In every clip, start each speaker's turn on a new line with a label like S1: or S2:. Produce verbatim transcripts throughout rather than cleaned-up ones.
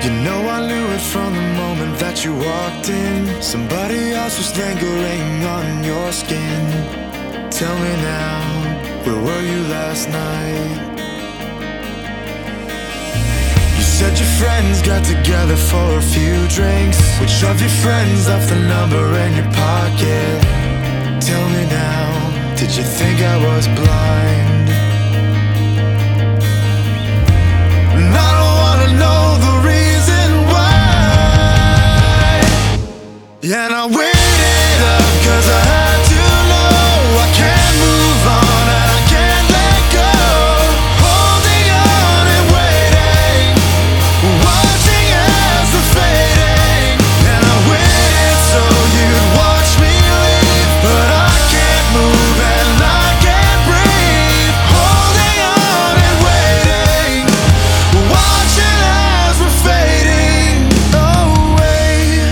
S1: You know I knew it from the moment that you walked in. Somebody else was lingering on your skin. Tell me now, where were you last night? You said your friends got together for a few drinks. Which of your friends left the number in your pocket? Tell me now, did you think I was blind? And I don't wanna know the reason why. Yeah, and I waited up cause I had to know I can't move on and I can't let go. Holding on and waiting, watching as the fading. And I waited so you'd watch me leave, but I can't move and I can't breathe. Holding on and waiting, watching as we're fading away.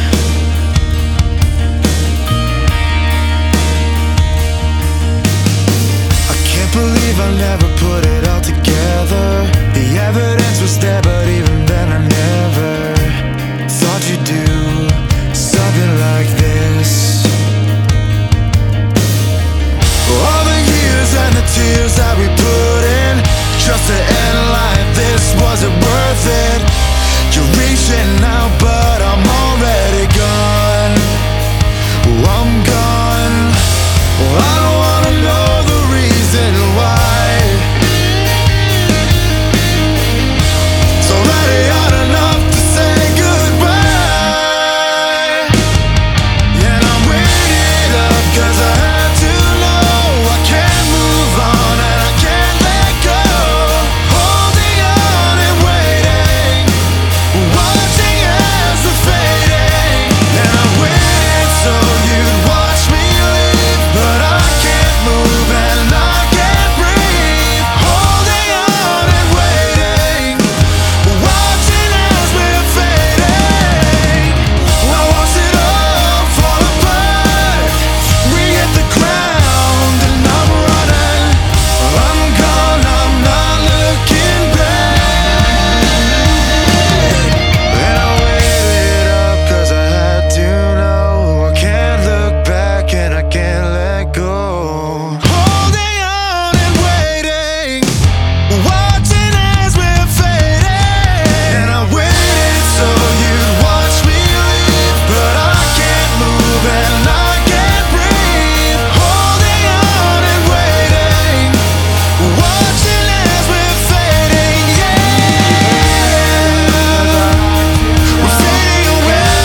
S1: I can't believe I never put it all together. The evidence was there, but even then I never thought you'd do something like this. All the years and the tears that we put in, just to end like this, was it worth it? You're reaching out, but I'm already gone. Oh, I'm gone. Oh, I don't wanna know the reason why. It's already hard enough to say goodbye. Yeah, and I waited up cause I had to know I can't move on and I can't let go. Holding on and waiting, watching as the fading. And I waited so you'd watch me leave, but I can't move and I can't breathe. Holding on and waiting, watching as we're fading. I watched it all fall apart. We hit the ground and I'm running. I'm gone, I'm not looking back. And I waited up cause I had to know I can't look back and I can't let go. Holding on and waiting, watching as we're fading. And I waited so you'd watch me leave, but I can't move and I can't breathe. Holding on and waiting, watching as we're fading. Yeah, we're fading away.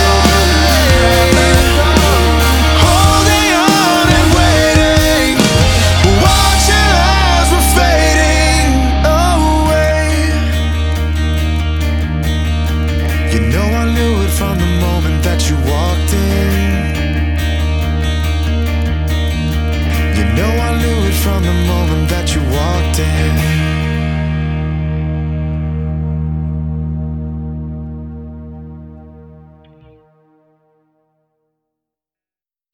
S1: Holding on and waiting, watching as we're fading away. You know I knew it from the moment that you walked in. You know I knew it from the moment that you walked in.